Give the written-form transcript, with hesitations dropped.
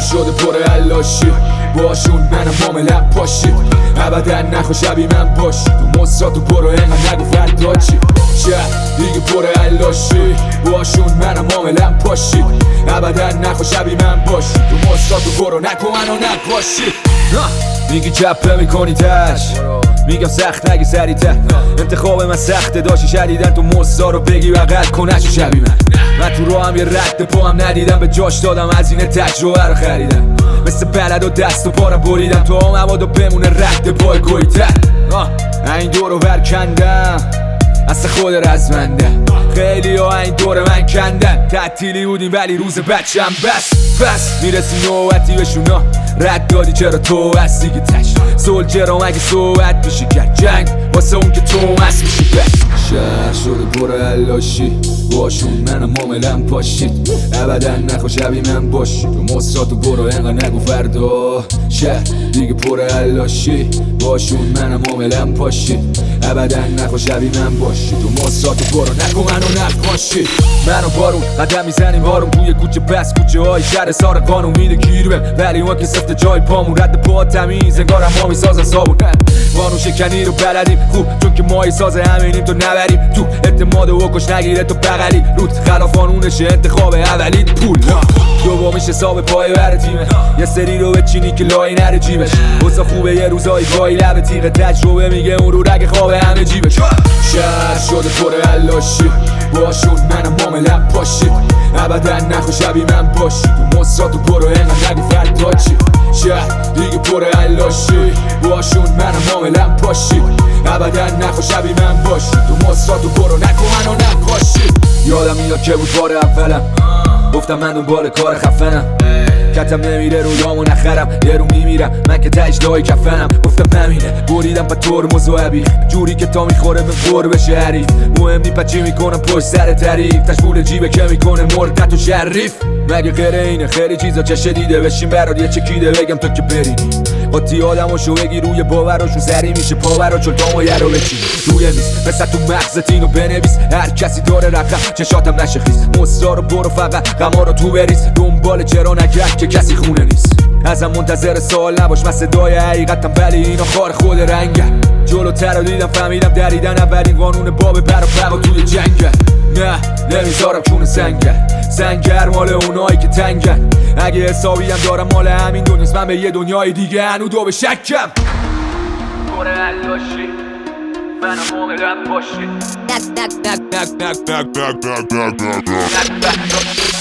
شده پر علاشی باشون منم معاملم پاشی ابدا نخوا شبیه من باشی تو مصراتو برو اینقدر نگو فردا چی شهر دیگه پر علاشی باشون منم معاملم پاشی ابدا نخوا شبیه من باشی تو مصراتو برو نکن منو نقاشی میگی چپه میکنی تش میگم سخت نگی سریعتر انتخاب من سخته داشتی شدیدن تو مصدا رو بگی بغل کنش شبیه من تو رو هم یه رد پا هم ندیدم به جاش دادم از این تجربه رو خریدم مثل بلد و دست و پارم بریدم تو هم مبادا بمونه رد پای گویتر این دور رو برکندم اصلا خود رزمنده خیلی ها این دور من کندن تعطیلی بودیم ولی روز بچم بس میرسی نوبتی بهشونا رد دادی چرا تو هستی که تش سولجرام اگه صحبت میشه کرد جنگ واسه اون که تو مست میشی شهر شده پر علاشی باشون منم معاملم پاشید ابدا نخوا شبیه من باشی تو مصراتو برو اینقدر نگو فردا شهر دیگه پر علاشی باشون منم معاملم پاشید ابدا نخوا شبیه من باشی تو مصراتو برو نکن منو نقاشی منو بارون قدم میزنیم بارون توی کوچه پس کوچه های شهر سار قانون میده گیر بهم ولی اون که سفت جای پامون رد پا تمیز انگارم ما میسازن صابون قانون شکنی رو بلدیم خوب چون که مایی سازه همینیم تو نبریم تو اعتماد و کش نگیره تو بغلی روت خلاف قانونشه انتخاب اولیت پول دومیش حساب پای بر تیمه یه سری رو بچینی که لای نره جیبش واسه خوبه یه روزایی گاهی لب تیغ تجربه میگه اون رو رگ خواب همه جیبش شهر شده پر علاشی باشون منم معاملم پاشی ابدا نخوا شبیه من باشی تو مصراتو برو اینقدر نگو فردا چی شهر دیگه پر علاشی باشون منم معاملم پاشی ابدا نخوا شبیه من باشی تو مصراتو برو نکن منو نقاشی یادم میاد که بود بار اولم گفتم من دنبال کار خفنم کتم نمیره رویامو نخرم یه رو میمیرم من که تجدهای کفنم گفتم نمینه بریدم با ترمز و عبیخ جوری که تا میخوره به خور بشه حریف مهم نی پچی میکنم پشت سر تعریف تشبول جیبه که میکنه مردت و شریف مگه غیر اینه خیلی چیزا چشه دیده بشین برات یه چکیده بگم تو که برینی قاطی آدماشو بگی روی باوراشون سری میشه پاورا چون تا مایه رو بچینی روی میز مثل تو مغزت اینو بنویس هر کسی داره رقم چشاتم نشه خیز مصرا رو برو فقط غما رو تو بریز دنبال چرا نگرد که کسی خونه نیست ازم منتظر سوال نباش من صدای حقیقتم ولی اینا خار خود رنگه جلوتر رو دیدم فهمیدم دریدن اولین قانون باب بر و بقا توی جنگه نه نمیذارم کون سنگر مال اونایی که تنگن اگه حسابی هم دارم مال همین دنیاست من به یه دنیای دیگه هنو دو به شکم پر علاشی منم معاملم پاشی